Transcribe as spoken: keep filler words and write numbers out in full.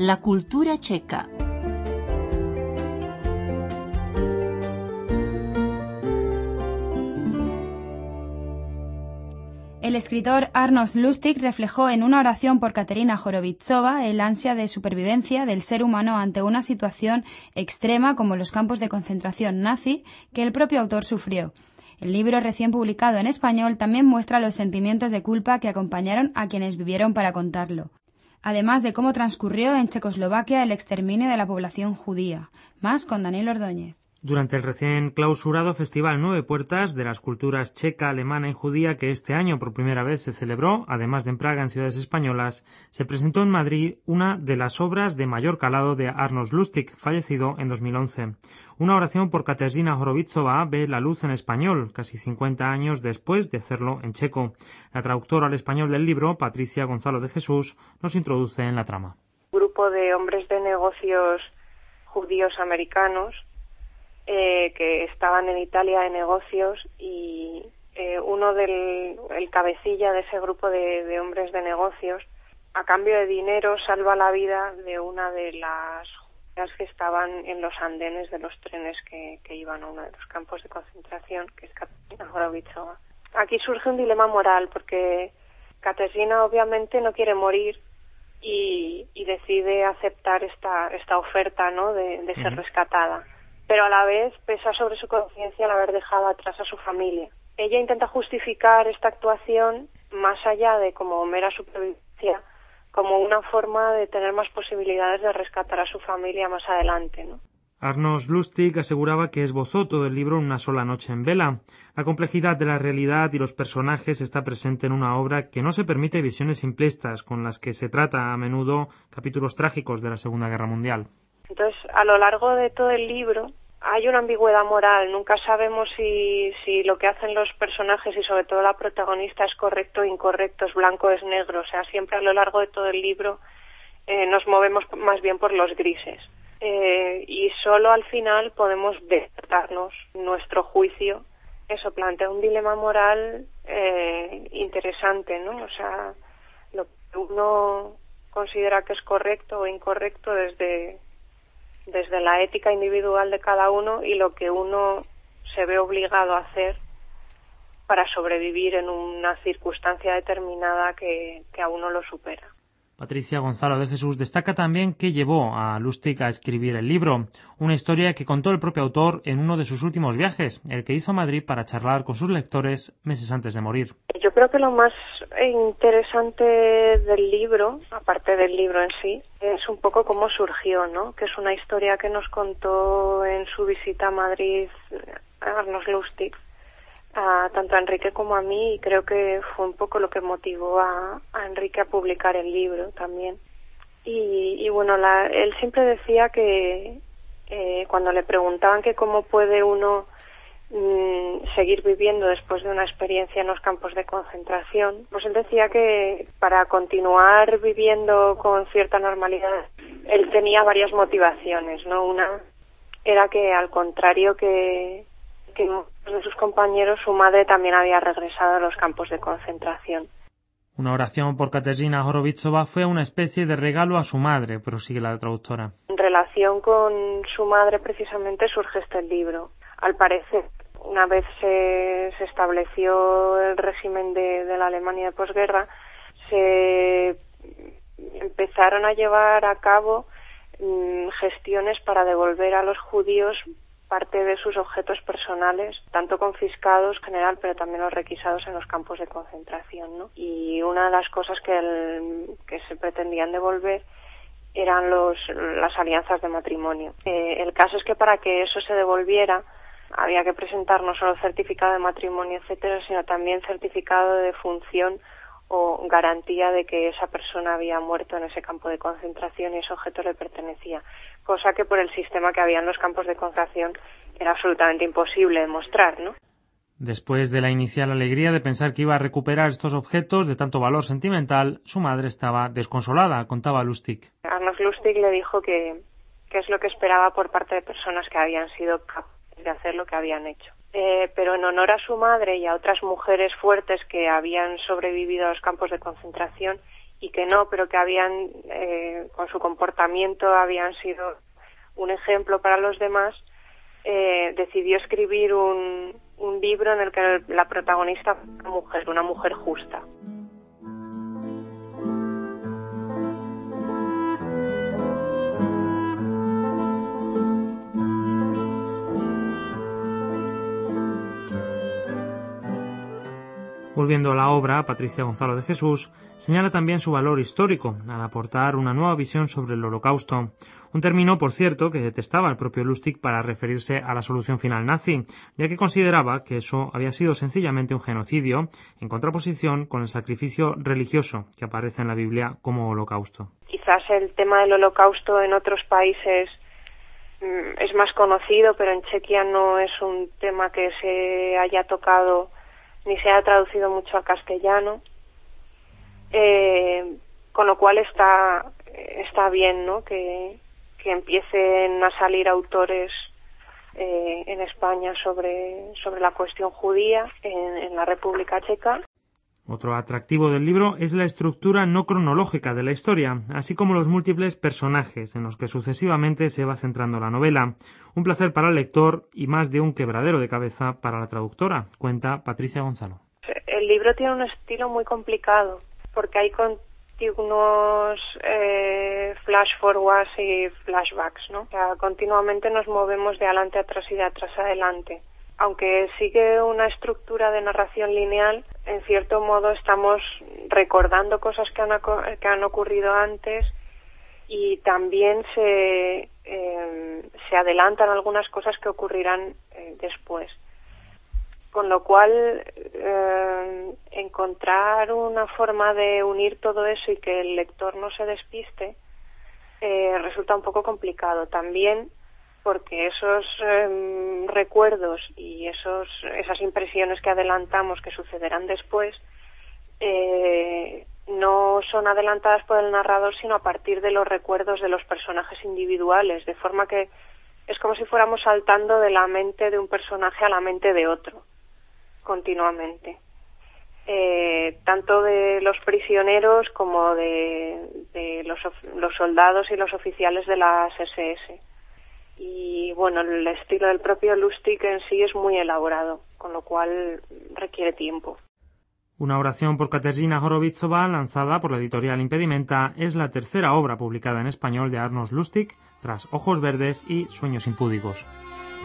la cultura checa. El escritor Arnošt Lustig reflejó en una oración por Kateřina Hořovicová el ansia de supervivencia del ser humano ante una situación extrema como los campos de concentración nazi que el propio autor sufrió. El libro recién publicado en español también muestra los sentimientos de culpa que acompañaron a quienes vivieron para contarlo, además de cómo transcurrió en Checoslovaquia el exterminio de la población judía. Más con Daniel Ordóñez. Durante el recién clausurado Festival Nueve Puertas de las Culturas Checa, Alemana y Judía, que este año por primera vez se celebró, además de en Praga, en ciudades españolas, se presentó en Madrid una de las obras de mayor calado de Arnošt Lustig, fallecido en dos mil once. Una oración por Kateřina Hořovicová ve la luz en español, casi cincuenta años después de hacerlo en checo. La traductora al español del libro, Patricia Gonzalo de Jesús, nos introduce en la trama. Un grupo de hombres de negocios judíos americanos Eh, que estaban en Italia de negocios y eh, uno del el cabecilla de ese grupo de, de hombres de negocios, a cambio de dinero, salva la vida de una de las judías que estaban en los andenes de los trenes que, que iban a uno de los campos de concentración, que es Kateřina Hořovicová. Aquí surge un dilema moral porque Kateřina obviamente no quiere morir y, y decide aceptar esta esta oferta, ¿no?, de, de ser rescatada. Pero a la vez pesa sobre su conciencia el haber dejado atrás a su familia. Ella intenta justificar esta actuación más allá de como mera supervivencia, como una forma de tener más posibilidades de rescatar a su familia más adelante, ¿no? Arnošt Lustig aseguraba que esbozó todo el libro en una sola noche en vela. La complejidad de la realidad y los personajes está presente en una obra que no se permite visiones simplistas, con las que se trata a menudo capítulos trágicos de la Segunda Guerra Mundial. Entonces, a lo largo de todo el libro hay una ambigüedad moral. Nunca sabemos si, si lo que hacen los personajes y sobre todo la protagonista es correcto o incorrecto, es blanco o es negro. O sea, siempre a lo largo de todo el libro eh, nos movemos más bien por los grises. Eh, y solo al final podemos darnos nuestro juicio. Eso plantea un dilema moral eh, interesante, ¿no? O sea, lo que uno considera que es correcto o incorrecto desde... desde la ética individual de cada uno y lo que uno se ve obligado a hacer para sobrevivir en una circunstancia determinada que, que a uno lo supera. Patricia Gonzalo de Jesús destaca también qué llevó a Lustig a escribir el libro, una historia que contó el propio autor en uno de sus últimos viajes, el que hizo a Madrid para charlar con sus lectores meses antes de morir. Yo creo que lo más interesante del libro, aparte del libro en sí, es un poco cómo surgió, ¿no? Que es una historia que nos contó en su visita a Madrid Arnošt Lustig, a tanto a Enrique como a mí, y creo que fue un poco lo que motivó a, a Enrique a publicar el libro también. Y, y bueno, la, él siempre decía que eh, cuando le preguntaban que cómo puede uno mm, seguir viviendo después de una experiencia en los campos de concentración, pues él decía que para continuar viviendo con cierta normalidad, él tenía varias motivaciones, ¿no? Una era que, al contrario que que muchos de sus compañeros, su madre también había regresado a los campos de concentración. Una oración por Kateřina Hořovicová fue una especie de regalo a su madre, prosigue la traductora. En relación con su madre precisamente surge este libro. Al parecer, una vez se, se estableció el régimen de, de la Alemania de posguerra, se empezaron a llevar a cabo mmm, gestiones para devolver a los judíos parte de sus objetos personales, tanto confiscados en general, pero también los requisados en los campos de concentración, ¿no? Y una de las cosas que, el, que se pretendían devolver eran los, las alianzas de matrimonio. Eh, el caso es que para que eso se devolviera había que presentar no solo certificado de matrimonio, etcétera, sino también certificado de defunción o garantía de que esa persona había muerto en ese campo de concentración y ese objeto le pertenecía, cosa que por el sistema que había en los campos de concentración era absolutamente imposible demostrar, ¿no? Después de la inicial alegría de pensar que iba a recuperar estos objetos de tanto valor sentimental, su madre estaba desconsolada, contaba Lustig. Arnošt Lustig le dijo que, que es lo que esperaba por parte de personas que habían sido capaces de hacer lo que habían hecho. Eh, pero en honor a su madre y a otras mujeres fuertes que habían sobrevivido a los campos de concentración y que no, pero que habían, eh, con su comportamiento habían sido un ejemplo para los demás, eh, decidió escribir un, un libro en el que la protagonista fue una mujer, una mujer justa. Volviendo a la obra, Patricia Gonzalo de Jesús señala también su valor histórico al aportar una nueva visión sobre el Holocausto, un término, por cierto, que detestaba el propio Lustig para referirse a la solución final nazi, ya que consideraba que eso había sido sencillamente un genocidio, en contraposición con el sacrificio religioso que aparece en la Biblia como holocausto. Quizás el tema del Holocausto en otros países mm, es más conocido, pero en Chequia no es un tema que se haya tocado ni se ha traducido mucho al castellano, eh, con lo cual está está bien, ¿no?, que, que empiecen a salir autores eh, en España sobre sobre la cuestión judía en, en la República Checa. Otro atractivo del libro es la estructura no cronológica de la historia, así como los múltiples personajes en los que sucesivamente se va centrando la novela. Un placer para el lector y más de un quebradero de cabeza para la traductora, cuenta Patricia Gonzalo. El libro tiene un estilo muy complicado, porque hay continuos eh, flash forwards y flashbacks, ¿no? O sea, continuamente nos movemos de adelante a atrás y de atrás a adelante. Aunque sigue una estructura de narración lineal, en cierto modo estamos recordando cosas que han, que han ocurrido antes y también se, eh, se adelantan algunas cosas que ocurrirán eh, después. Con lo cual, eh, encontrar una forma de unir todo eso y que el lector no se despiste eh, resulta un poco complicado. También porque esos eh, recuerdos y esos esas impresiones que adelantamos que sucederán después eh, no son adelantadas por el narrador, sino a partir de los recuerdos de los personajes individuales, de forma que es como si fuéramos saltando de la mente de un personaje a la mente de otro continuamente, eh, tanto de los prisioneros como de, de los, los soldados y los oficiales de las ese ese. Y bueno, el estilo del propio Lustig en sí es muy elaborado, con lo cual requiere tiempo. Una oración por Kateřina Horovíčová, lanzada por la editorial Impedimenta, es la tercera obra publicada en español de Arnold Lustig, tras Ojos Verdes y Sueños impúdicos.